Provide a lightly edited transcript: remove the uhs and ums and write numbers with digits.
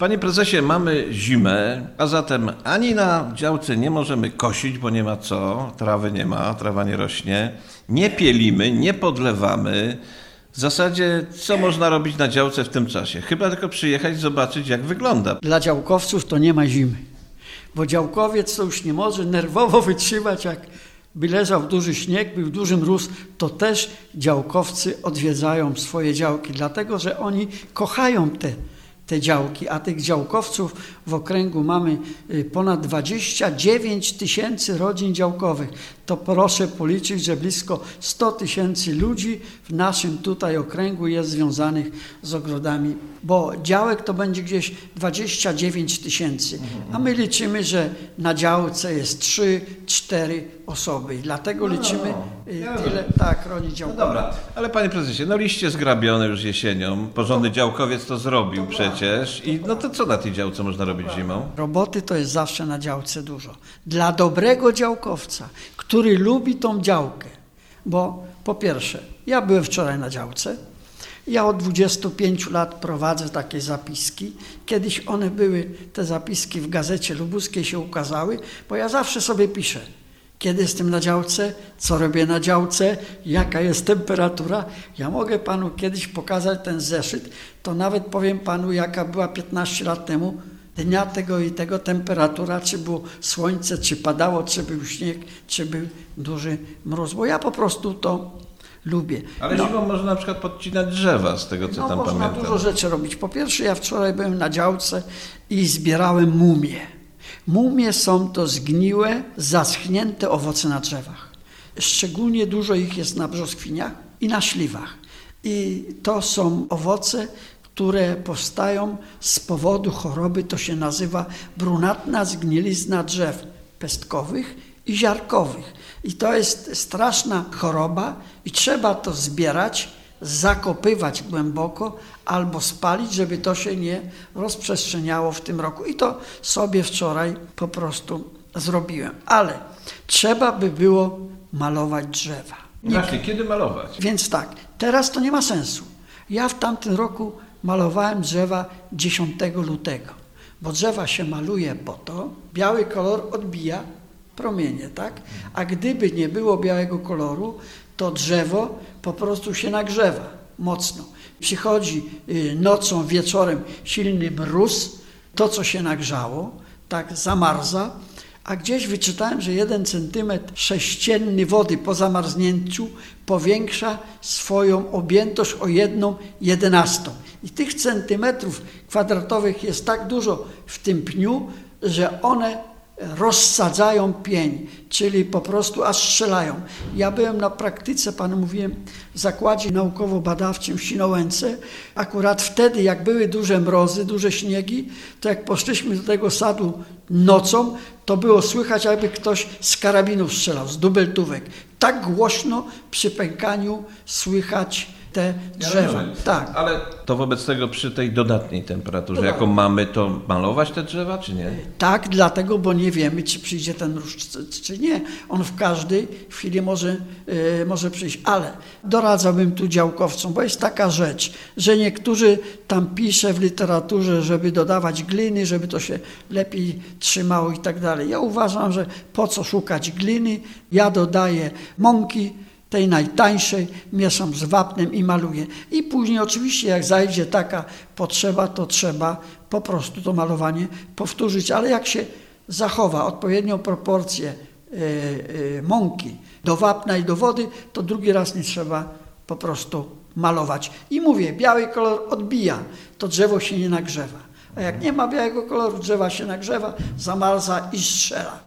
Panie prezesie, mamy zimę, a zatem ani na działce nie możemy kosić, bo nie ma co, trawy nie ma, trawa nie rośnie, nie pielimy, nie podlewamy. W zasadzie co można robić na działce w tym czasie? Chyba tylko przyjechać, zobaczyć jak wygląda. Dla działkowców to nie ma zimy, bo działkowiec to już nie może nerwowo wytrzymać, jak by leżał duży śnieg, był duży mróz, to też działkowcy odwiedzają swoje działki, dlatego że oni kochają te działki, a tych działkowców w okręgu mamy ponad 29 000 rodzin działkowych. To proszę policzyć, że blisko 100 000 ludzi w naszym tutaj okręgu jest związanych z ogrodami, bo działek to będzie gdzieś 29 000, a my liczymy, że na działce jest 3-4 osoby i dlatego liczymy tyle, tak, rodzin działkowych. No dobra, ale panie prezesie, liście zgrabione już jesienią, porządny działkowiec to zrobił przecież i to co na tej działce można robić zimą? Roboty to jest zawsze na działce dużo. Dla dobrego działkowca, który lubi tą działkę, bo po pierwsze, ja byłem wczoraj na działce, ja od 25 lat prowadzę takie zapiski. Kiedyś one były, te zapiski w Gazecie Lubuskiej się ukazały, bo ja zawsze sobie piszę, kiedy jestem na działce, co robię na działce, jaka jest temperatura. Ja mogę panu kiedyś pokazać ten zeszyt, to nawet powiem panu, jaka była 15 lat temu, dnia tego i tego temperatura, czy było słońce, czy padało, czy był śnieg, czy był duży mróz, bo ja po prostu to lubię. Ale zimą można na przykład podcinać drzewa, z tego co tam można pamiętam. Dużo rzeczy robić. Po pierwsze, ja wczoraj byłem na działce i zbierałem mumie. Mumie są to zgniłe, zaschnięte owoce na drzewach. Szczególnie dużo ich jest na brzoskwiniach i na śliwach. I to są owoce, które powstają z powodu choroby, to się nazywa brunatna zgnilizna drzew pestkowych i ziarkowych. I to jest straszna choroba i trzeba to zbierać, zakopywać głęboko albo spalić, żeby to się nie rozprzestrzeniało w tym roku. I to sobie wczoraj po prostu zrobiłem. Ale trzeba by było malować drzewa. Właśnie, kiedy malować? Więc tak, teraz to nie ma sensu. Ja w tamtym roku malowałem drzewa 10 lutego, bo drzewa się maluje po to, biały kolor odbija promienie, tak? A gdyby nie było białego koloru, to drzewo po prostu się nagrzewa mocno. Przychodzi nocą, wieczorem silny mróz, to co się nagrzało, tak zamarza, a gdzieś wyczytałem, że 1 centymetr sześcienny wody po zamarznięciu powiększa swoją objętość o 1/11. I tych centymetrów kwadratowych jest tak dużo w tym pniu, że one rozsadzają pień, czyli po prostu aż strzelają. Ja byłem na praktyce, panu mówiłem, w zakładzie naukowo-badawczym w Świnoujęce. Akurat wtedy, jak były duże mrozy, duże śniegi, to jak poszliśmy do tego sadu nocą, to było słychać, jakby ktoś z karabinów strzelał, z dubeltówek. Tak głośno przy pękaniu słychać te drzewa. Tak. Ale to wobec tego przy tej dodatniej temperaturze, jaką mamy, to malować te drzewa, czy nie? Tak, dlatego, bo nie wiemy, czy przyjdzie ten mróz, czy nie. On w każdej chwili może przyjść. Ale doradzałbym tu działkowcom, bo jest taka rzecz, że niektórzy tam pisze w literaturze, żeby dodawać gliny, żeby to się lepiej trzymało i tak dalej. Ja uważam, że po co szukać gliny? Ja dodaję mąki, tej najtańszej, mieszam z wapnem i maluję. I później oczywiście jak zajdzie taka potrzeba, to trzeba po prostu to malowanie powtórzyć. Ale jak się zachowa odpowiednią proporcję mąki do wapna i do wody, to drugi raz nie trzeba po prostu malować. I mówię, biały kolor odbija, to drzewo się nie nagrzewa. A jak nie ma białego koloru, drzewa się nagrzewa, zamarza i strzela.